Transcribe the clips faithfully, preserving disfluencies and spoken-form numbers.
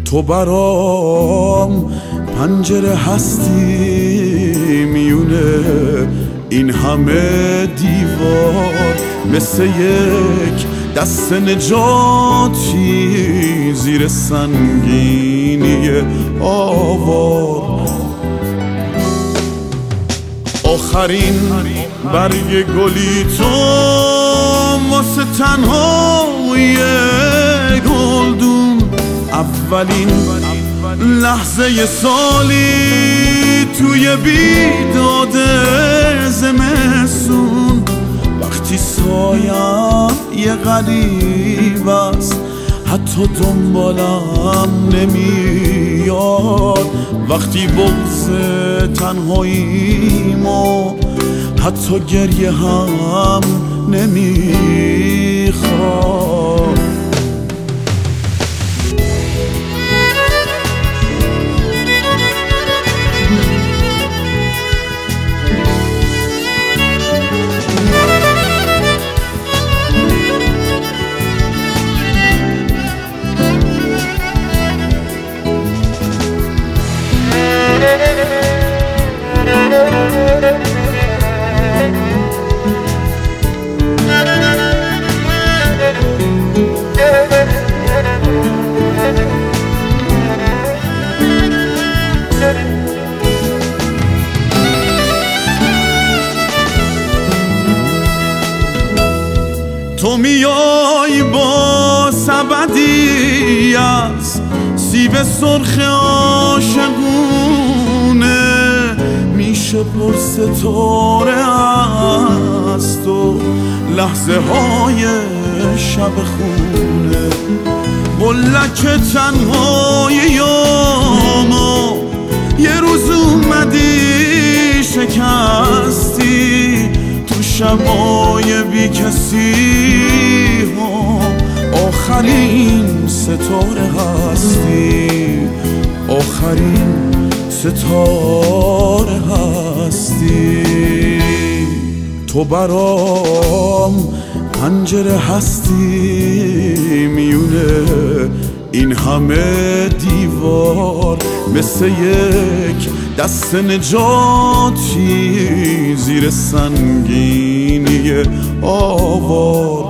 تو برام پنجره هستی میونه این همه دیوار، مثل یک دست نجاتی زیر سنگینی آوار. آخرین برگ گلی تو واسه تنهایی گلدون، اولین لحظه سالی توی بیداد زمستون، وقتی سایم یه غریب است حتی دنبالم نمیاد، وقتی بغض تنهاییمو حتی گریه هم نمیخواد. تو میای با سبدی از سیب سرخ عاشقونه، میشه پر ستاره از تو لحظه های شب خونه، قلک تنهاییامو یه روز اومدی شکستی، تو شبای بی کسی آخرین ستاره هستی، آخرین ستاره هستی. تو برام پنجره هستی میونه این همه دیوار، مثل یک دست نجاتی زیر سنگینی آوار.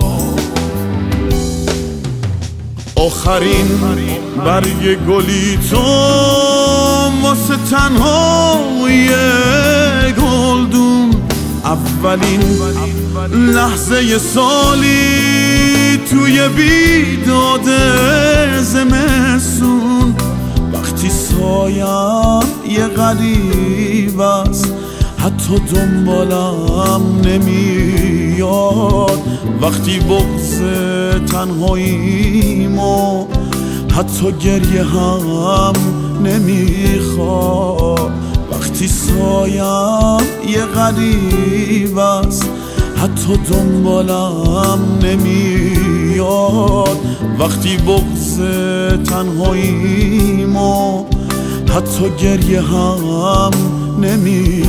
آخرین برگ گلی تو واسه تنهایی گلدون، اولین لحظه سالی توی بیداد زمستون، وقتی سایم یه غریب است حتی دنبالم نمیاد، وقتی بغض تنهاییمو حتی گریه هم نمیخواد، وقتی سایم یه غریب است حتی دنبالم نمیاد، وقتی بغض تنهاییمو حتی گریه هم نمیاد.